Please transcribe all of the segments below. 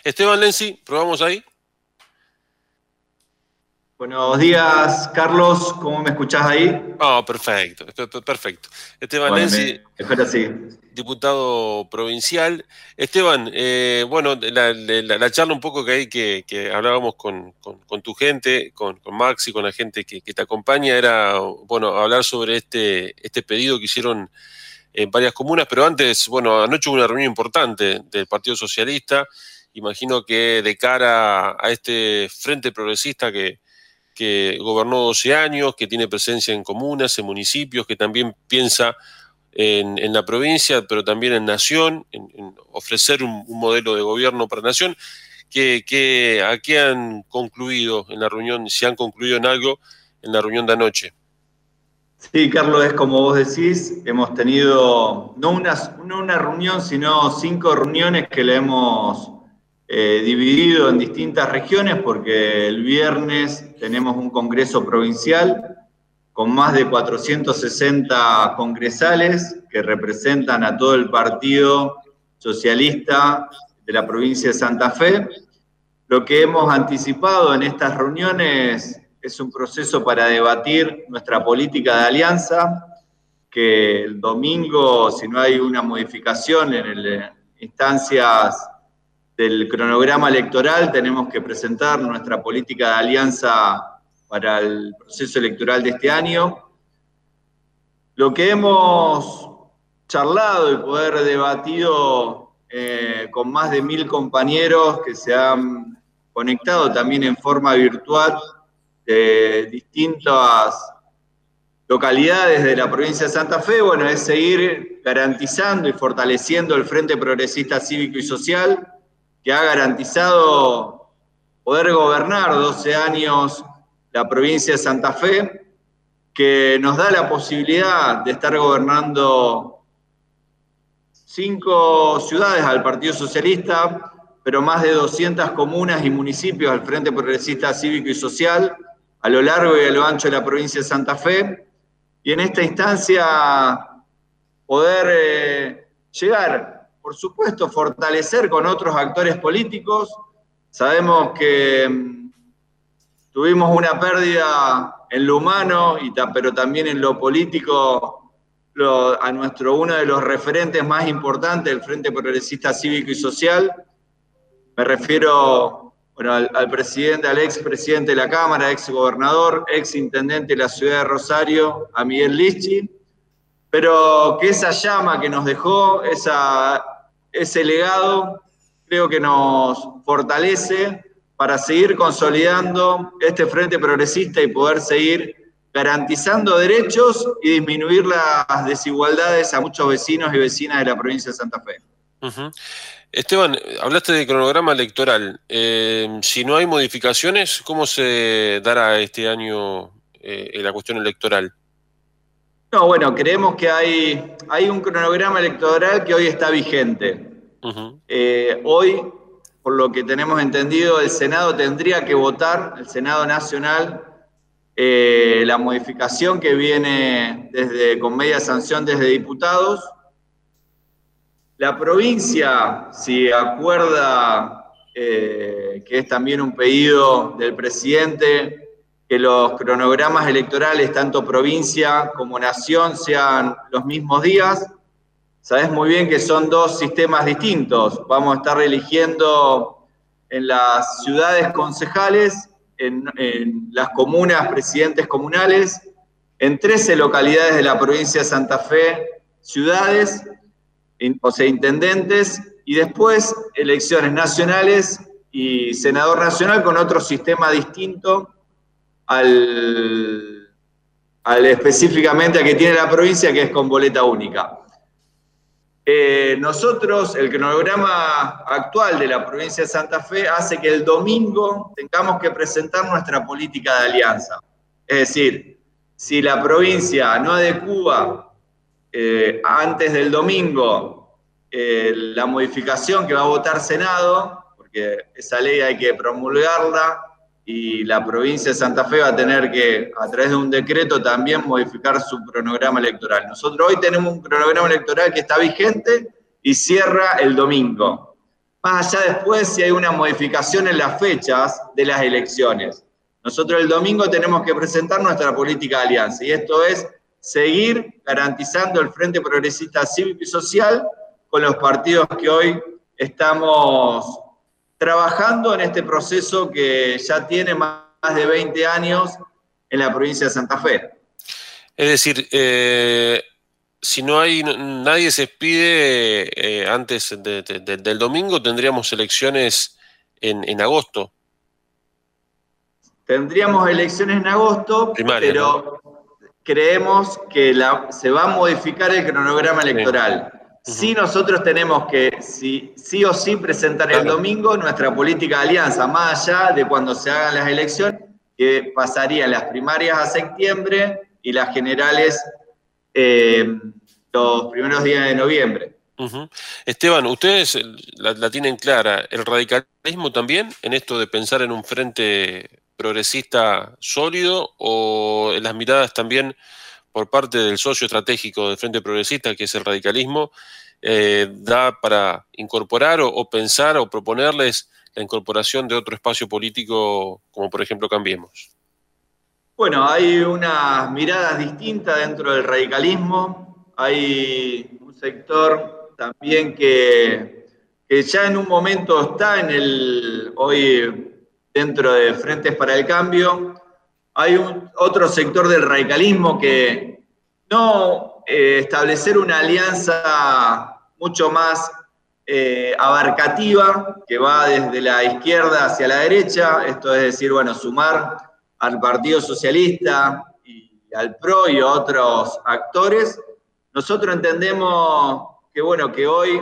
Esteban Lenzi, probamos ahí. Buenos días, Carlos, ¿cómo me escuchás ahí? Perfecto, perfecto. Esteban Bueno, Lenzi, mejor así. diputado provincial. Esteban, bueno, la charla un poco que hay que hablábamos con tu gente, con Max y con la gente que te acompaña, era, bueno, hablar sobre este pedido que hicieron en varias comunas, pero antes, bueno, anoche hubo una reunión importante del Partido Socialista. Imagino que de cara a este Frente Progresista que gobernó 12 años, que tiene presencia en comunas, en municipios, que también piensa en la provincia, pero también en nación, en ofrecer un modelo de gobierno para nación. ¿A qué han concluido en la reunión, si han concluido en algo en la reunión de anoche? Sí, Carlos, es como vos decís, hemos tenido no una reunión, sino 5 reuniones que le hemos dividido en distintas regiones, porque el viernes tenemos un congreso provincial con más de 460 congresales que representan a todo el Partido Socialista de la provincia de Santa Fe. Lo que hemos anticipado en estas reuniones es un proceso para debatir nuestra política de alianza, que el domingo, si no hay una modificación en las instancias del cronograma electoral, tenemos que presentar nuestra política de alianza para el proceso electoral de este año. Lo que hemos charlado y poder debatido con más de 1000 compañeros que se han conectado también en forma virtual de distintas localidades de la provincia de Santa Fe, bueno, es seguir garantizando y fortaleciendo el Frente Progresista Cívico y Social, que ha garantizado poder gobernar 12 años la provincia de Santa Fe, que nos da la posibilidad de estar gobernando 5 ciudades al Partido Socialista, pero más de 200 comunas y municipios al Frente Progresista Cívico y Social, a lo largo y a lo ancho de la provincia de Santa Fe, y en esta instancia poder llegar, por supuesto, fortalecer con otros actores políticos. Sabemos que tuvimos una pérdida en lo humano, pero también en lo político, a uno de los referentes más importantes del Frente Progresista Cívico y Social. Me refiero, bueno, al presidente, al expresidente de la Cámara, ex gobernador, ex intendente de la ciudad de Rosario, a Miguel Lischy, pero que esa llama que nos dejó, ese legado, creo que nos fortalece para seguir consolidando este Frente Progresista y poder seguir garantizando derechos y disminuir las desigualdades a muchos vecinos y vecinas de la provincia de Santa Fe. Uh-huh. Esteban, hablaste de cronograma electoral. Si no hay modificaciones, ¿cómo se dará este año la cuestión electoral? No, bueno, creemos que hay un cronograma electoral que hoy está vigente. Uh-huh. Hoy, por lo que tenemos entendido, el Senado tendría que votar, el Senado Nacional, la modificación que viene con media sanción desde diputados. La provincia, si acuerda que es también un pedido del presidente, que los cronogramas electorales, tanto provincia como nación, sean los mismos días. Sabés muy bien que son 2 sistemas distintos. Vamos a estar eligiendo en las ciudades concejales, en las comunas presidentes comunales, en 13 localidades de la provincia de Santa Fe, ciudades, o sea, intendentes, y después elecciones nacionales y senador nacional con otro sistema distinto al específicamente a que tiene la provincia, que es con boleta única. Nosotros, el cronograma actual de la provincia de Santa Fe hace que el domingo tengamos que presentar nuestra política de alianza. Es decir, si la provincia no adecúa antes del domingo la modificación que va a votar Senado, porque esa ley hay que promulgarla, y la provincia de Santa Fe va a tener que, a través de un decreto, también modificar su cronograma electoral. Nosotros hoy tenemos un cronograma electoral que está vigente y cierra el domingo. más allá después si hay una modificación en las fechas de las elecciones. Nosotros el domingo tenemos que presentar nuestra política de alianza, y esto es seguir garantizando el Frente Progresista Cívico y Social con los partidos que hoy estamos trabajando en este proceso que ya tiene más de 20 años en la provincia de Santa Fe. Es decir, si no hay, nadie se expide antes del domingo, tendríamos elecciones en agosto. Tendríamos elecciones en agosto, Primaria, pero ¿no? Creemos que se va a modificar el cronograma electoral. Sí, nosotros tenemos que sí o sí presentar el domingo nuestra política de alianza, más allá de cuando se hagan las elecciones, que pasarían las primarias a septiembre y las generales los primeros días de noviembre. Esteban, ustedes la tienen clara, ¿el radicalismo también en esto de pensar en un frente progresista sólido, o en las miradas también por parte del socio estratégico del Frente Progresista, que es el radicalismo, da para incorporar o pensar o proponerles la incorporación de otro espacio político, como por ejemplo Cambiemos? Bueno, hay unas miradas distintas dentro del radicalismo. Hay un sector también que ya en un momento está hoy dentro de Frentes para el Cambio. Hay otro sector del radicalismo que no establecer una alianza mucho más abarcativa, que va desde la izquierda hacia la derecha, esto es decir, bueno, sumar al Partido Socialista y al PRO y a otros actores. Nosotros entendemos que, bueno, que hoy,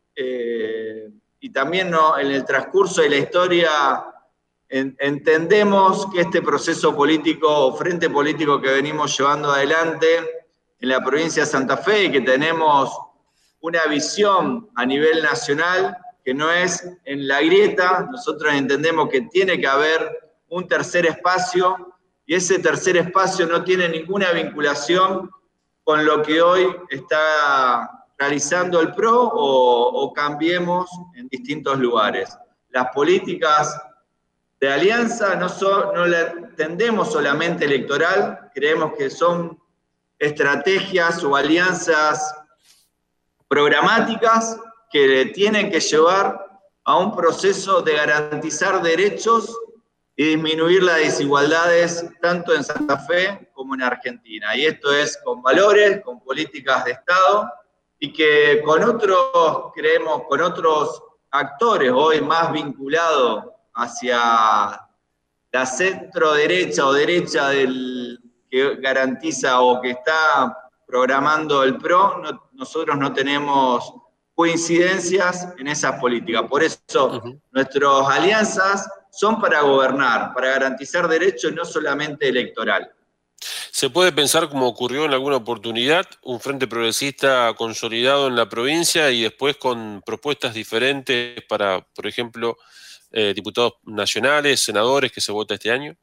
y también en el transcurso de la historia, entendemos que este proceso político o frente político que venimos llevando adelante en la provincia de Santa Fe, y que tenemos una visión a nivel nacional que no es en la grieta, nosotros entendemos que tiene que haber un tercer espacio, y ese tercer espacio no tiene ninguna vinculación con lo que hoy está realizando el PRO o Cambiemos en distintos lugares. Las políticas de alianza no la entendemos solamente electoral, creemos que son estrategias o alianzas programáticas que tienen que llevar a un proceso de garantizar derechos y disminuir las desigualdades tanto en Santa Fe como en Argentina. Y esto es con valores, con políticas de Estado, y que con otros, creemos, con otros actores hoy más vinculados hacia la centro-derecha o derecha que garantiza o que está programando el PRO, nosotros no tenemos coincidencias en esas políticas. Por eso nuestras alianzas son para gobernar, para garantizar derechos, no solamente electoral. ¿Se puede pensar, como ocurrió en alguna oportunidad, un frente progresista consolidado en la provincia y después con propuestas diferentes para, por ejemplo, diputados nacionales, senadores, que se vota este año?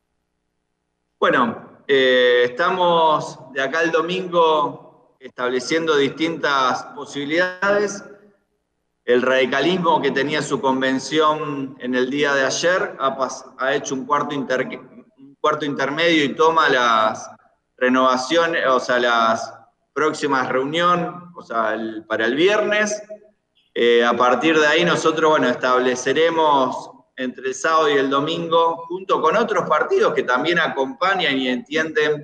Bueno, estamos de acá al domingo estableciendo distintas posibilidades. El radicalismo, que tenía su convención en el día de ayer, ha hecho un cuarto intermedio y toma las renovaciones, o sea, las próximas reuniones, o sea, para el viernes. A partir de ahí nosotros, bueno, estableceremos entre el sábado y el domingo, junto con otros partidos que también acompañan y entienden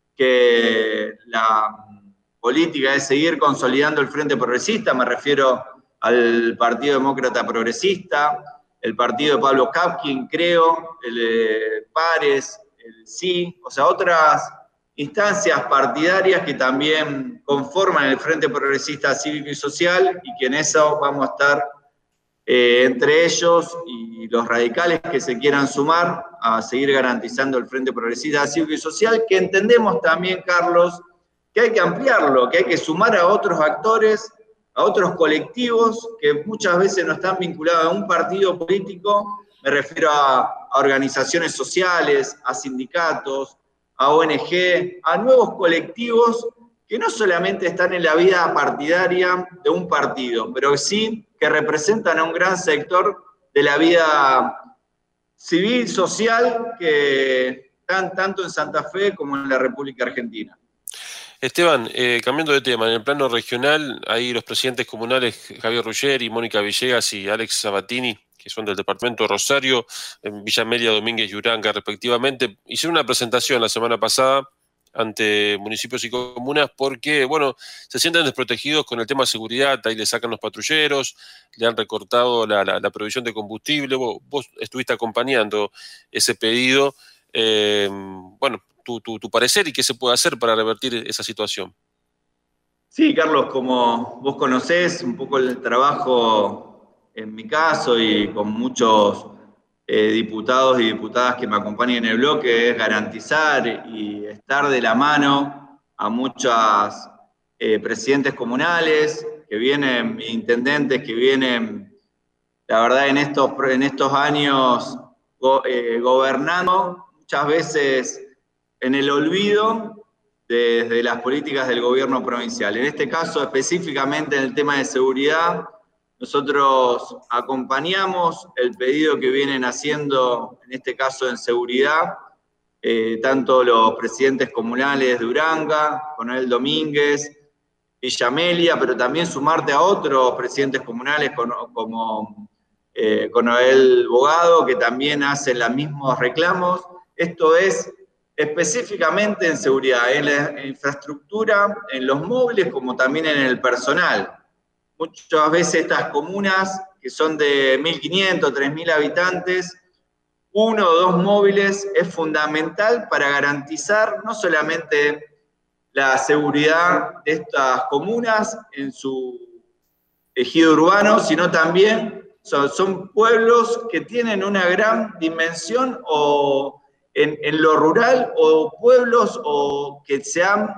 que la política es seguir consolidando el Frente Progresista. Me refiero al Partido Demócrata Progresista, el partido de Pablo Kapkin, creo, el de Pares, el Sí, o sea, otras instancias partidarias que también conforman el Frente Progresista Cívico y Social, y que en eso vamos a estar entre ellos y los radicales que se quieran sumar a seguir garantizando el Frente Progresista Cívico y Social, que entendemos también, Carlos, que hay que ampliarlo, que hay que sumar a otros actores, a otros colectivos que muchas veces no están vinculados a un partido político. Me refiero a organizaciones sociales, a sindicatos, a ONG, a nuevos colectivos que no solamente están en la vida partidaria de un partido, pero sí que representan a un gran sector de la vida civil, social, que están tanto en Santa Fe como en la República Argentina. Esteban, cambiando de tema, en el plano regional, ahí los presidentes comunales Javier Ruggeri, Mónica Villegas y Alex Sabatini, que son del departamento de Rosario, en Villa Amelia, Domínguez y Uranga, respectivamente, hicieron una presentación la semana pasada ante municipios y comunas porque, bueno, se sienten desprotegidos con el tema de seguridad, ahí le sacan los patrulleros, le han recortado la provisión de combustible, vos estuviste acompañando ese pedido, bueno, tu parecer y qué se puede hacer para revertir esa situación. Sí, Carlos, como vos conocés un poco el trabajo en mi caso y con muchos diputados y diputadas que me acompañan en el bloque, es garantizar y estar de la mano a muchas presidentes comunales que vienen, intendentes que vienen, la verdad, en estos años gobernando, muchas veces en el olvido desde las políticas del gobierno provincial. En este caso, específicamente en el tema de seguridad, nosotros acompañamos el pedido que vienen haciendo, en este caso en seguridad, tanto los presidentes comunales de Uranga, Coronel Domínguez, Villa Amelia, pero también sumarte a otros presidentes comunales como Coronel Bogado, que también hacen los mismos reclamos. Esto es específicamente en seguridad, en la infraestructura, en los móviles, como también en el personal. Muchas veces estas comunas, que son de 1.500, 3.000 habitantes, 1 o 2 móviles es fundamental para garantizar no solamente la seguridad de estas comunas en su ejido urbano, sino también son pueblos que tienen una gran dimensión o en lo rural, o pueblos o que se han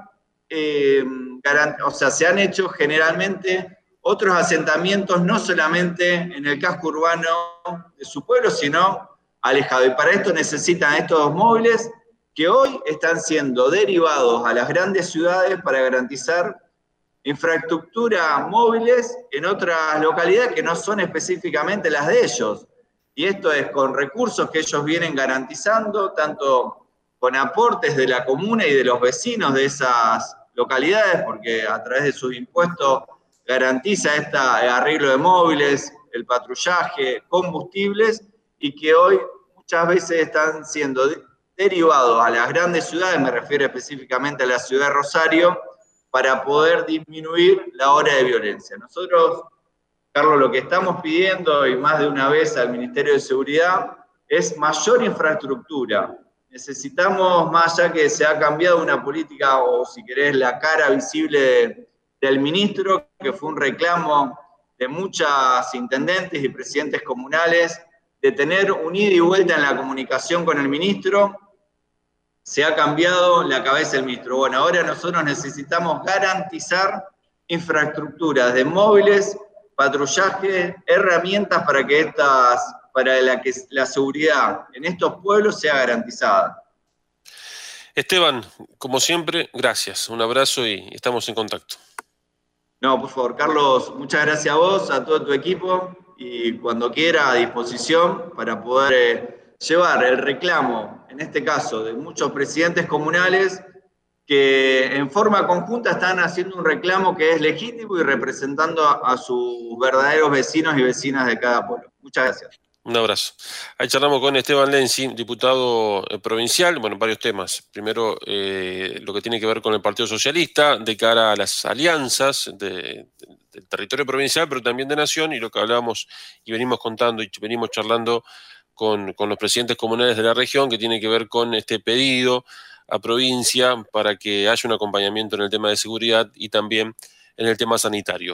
hecho generalmente otros asentamientos, no solamente en el casco urbano de su pueblo, sino alejado. Y para esto necesitan estos dos móviles que hoy están siendo derivados a las grandes ciudades para garantizar infraestructura móviles en otras localidades que no son específicamente las de ellos. Y esto es con recursos que ellos vienen garantizando, tanto con aportes de la comuna y de los vecinos de esas localidades, porque a través de sus impuestos garantiza este arreglo de móviles, el patrullaje, combustibles, y que hoy muchas veces están siendo derivados a las grandes ciudades, me refiero específicamente a la ciudad de Rosario, para poder disminuir la hora de violencia. Nosotros, Carlos, lo que estamos pidiendo, y más de una vez al Ministerio de Seguridad, es mayor infraestructura. Necesitamos, más allá que se ha cambiado una política, o si querés, la cara visible del ministro, que fue un reclamo de muchas intendentes y presidentes comunales, de tener un ida y vuelta en la comunicación con el ministro. Se ha cambiado la cabeza del ministro. Bueno, ahora nosotros necesitamos garantizar infraestructuras de móviles, patrullaje, herramientas para que la seguridad en estos pueblos sea garantizada. Esteban, como siempre, gracias. Un abrazo y estamos en contacto. No, por favor, Carlos, muchas gracias a vos, a todo tu equipo, y cuando quiera a disposición para poder llevar el reclamo, en este caso, de muchos presidentes comunales que en forma conjunta están haciendo un reclamo que es legítimo y representando a sus verdaderos vecinos y vecinas de cada pueblo. Muchas gracias. Un abrazo. Ahí charlamos con Esteban Lenzi, diputado provincial, bueno, varios temas. Primero, lo que tiene que ver con el Partido Socialista, de cara a las alianzas del territorio provincial, pero también de nación, y lo que hablábamos y venimos contando y venimos charlando con los presidentes comunales de la región, que tiene que ver con este pedido a provincia para que haya un acompañamiento en el tema de seguridad y también en el tema sanitario.